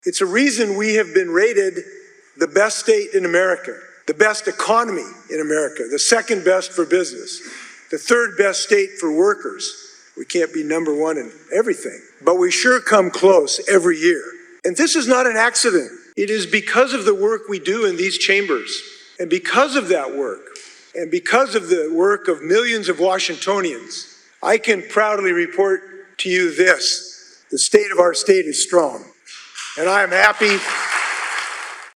It's a reason we have been rated the best state in America, the best economy in America, the second best for business, the third best state for workers. We can't be number one in everything, but we sure come close every year. And this is not an accident. It is because of the work we do in these chambers. And because of that work, and because of the work of millions of Washingtonians, I can proudly report to you this: the state of our state is strong. And I am happy